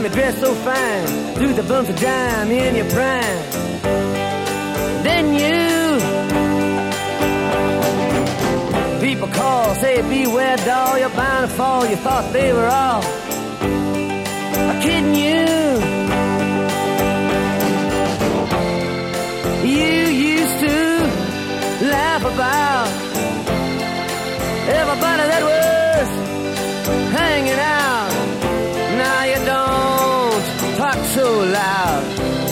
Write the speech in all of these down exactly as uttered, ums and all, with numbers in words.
time you dress so fine, threw the bumps of dime in your prime. Then you, people call, say beware doll, you're bound to fall. You thought they were all kidding you. You used to laugh about everybody that was hanging out. Now you don't talk so loud.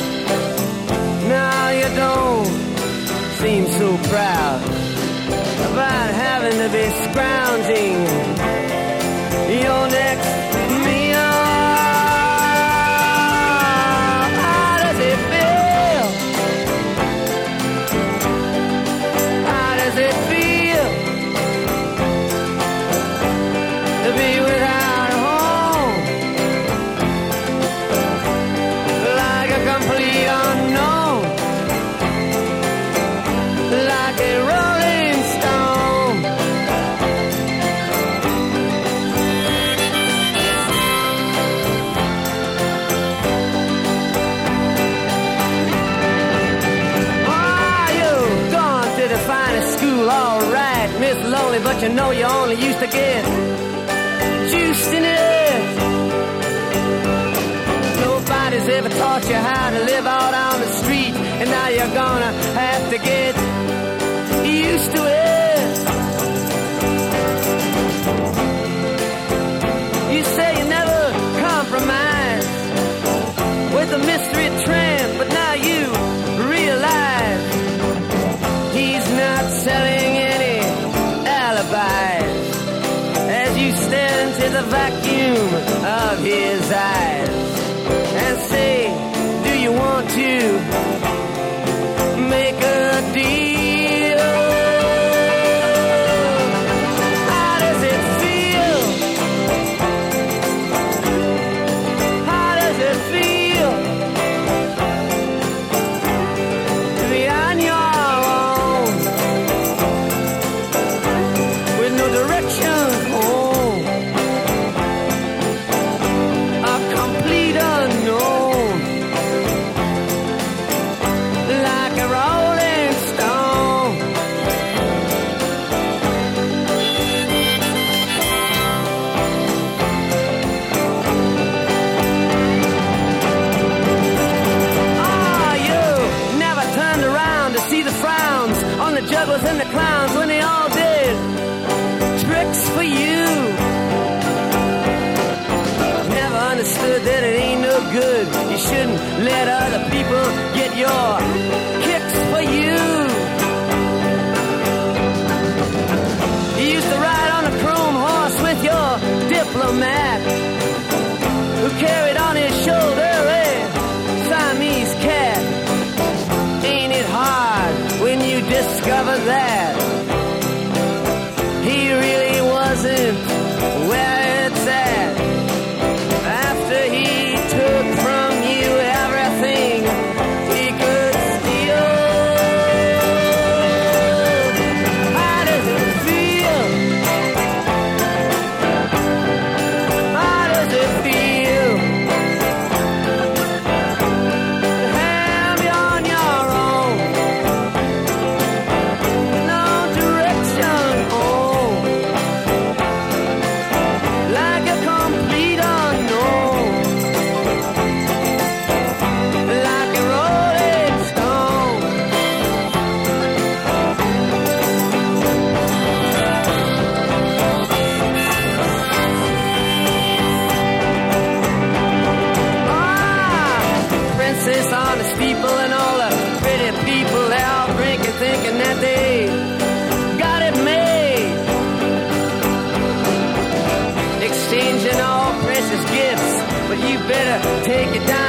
Now you don't seem so proud about having to be scrounging your next meal. How does it feel? How does it feel to be without a home, like a complete unknown, like a rolling stone? Ah, you've gone to the finest school, all right, Miss Lonely, but you know you only used to get juiced in it. Nobody's ever taught you how to live out on the street, and now you're gonna have to get used to it. You say you never compromise with the mystery tramp, but now you realize he's not selling any alibis as you stare into the vacuum of his eyes and say, do you want to make a deal? How does it feel? How does it feel to be on your own with no direction home, a complete unknown, like a rolling stone? Ah, you never turned around to see the frowns on the jugglers and the clowns when they all did tricks for you. Never understood that it ain't no good. You shouldn't let other people get your kicks for you. You used to ride on a chrome horse with your diplomat, who carried on his shoulder a Siamese cat. Ain't it hard when you discover that he really wasn't where it's at after he took from you everything he could steal? How does it feel? How does it feel to have you on your own, no direction home, like a complete unknown, like a rolling stone? Ah, princess on the steeple and all the pretty people, they all drinking, thinking that they got it made, exchanging all precious gifts, but you better take it down